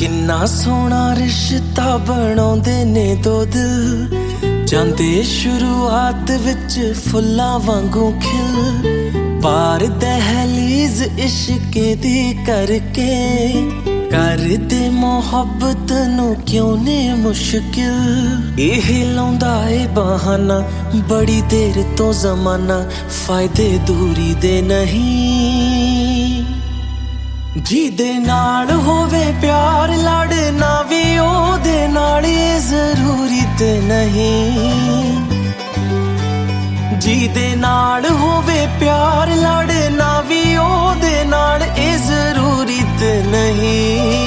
किन्ना सोहना रिश्ता बनाउंदे ने दो दिल, जांदे शुरुआत विच फुल्लां वांगू खिल। पार दहलीज इश्के दी करके कर दे मोहब्बत नू क्यों ने मुश्किल। एह लाउंदा ए बहाना बड़ी देर तो जमाना, फायदे दूरी दे नहीं। जिहदे नाल होवे प्यार लड़ना भी ओहदे नाल जरूरी ते नहीं। जिहदे नाल होवे प्यार लड़ना भी ओहदे नाल जरूरी ते नहीं।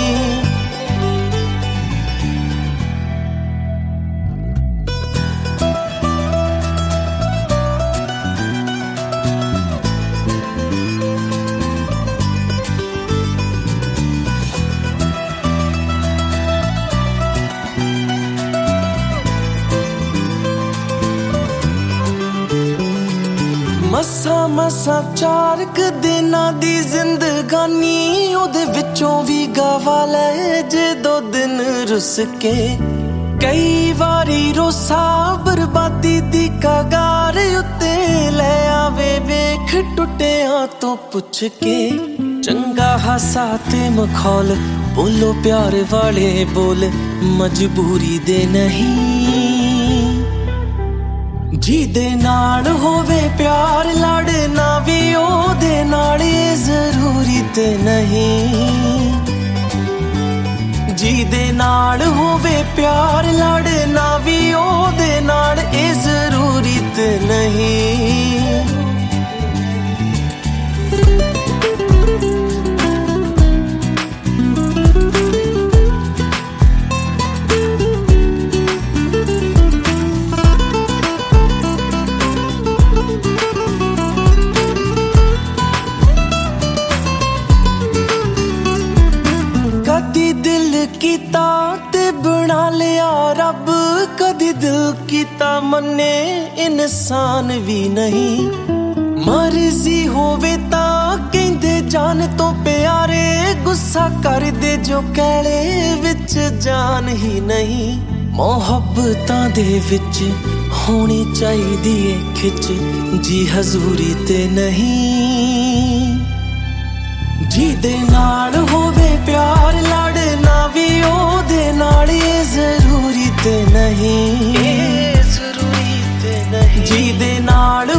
मसा मसा चार क दिनां दी जिंदगानी, ओदे विचों भी गवा ले जे दो दिन रुस के। कई वारी रोसा बर्बादी दी कगार उत्ते ले आवे वेख टुटिया तो पुछ के। चंगा हासा ते मखौल बोलो प्यार वाले बोल, मजबूरी दे नहीं। जिहदे नाल होवे प्यार लड़ना भी ओहदे नाल जरूरी ते नहीं। जिहदे नाल होवे प्यार लड़ना भी ओहदे नाल जरूरी ते नहीं। कदी दिल कीता ते बना लिया रब, कदी दिल कीता मन्ने इंसान भी नहीं। मर्जी होवे तां कहंदे जान तो प्यारे, गुस्सा कर दे जो कैले विच जान ही नहीं। मोहब्बतां दे विच होनी चाहिदी ए खिच, जी हजूरी ते नहीं। जिहदे नाल होवे प्यार लड़ना भी ओहदे नाल जरूरी ते नहीं। जरूरी ते नहीं। जिहदे नाल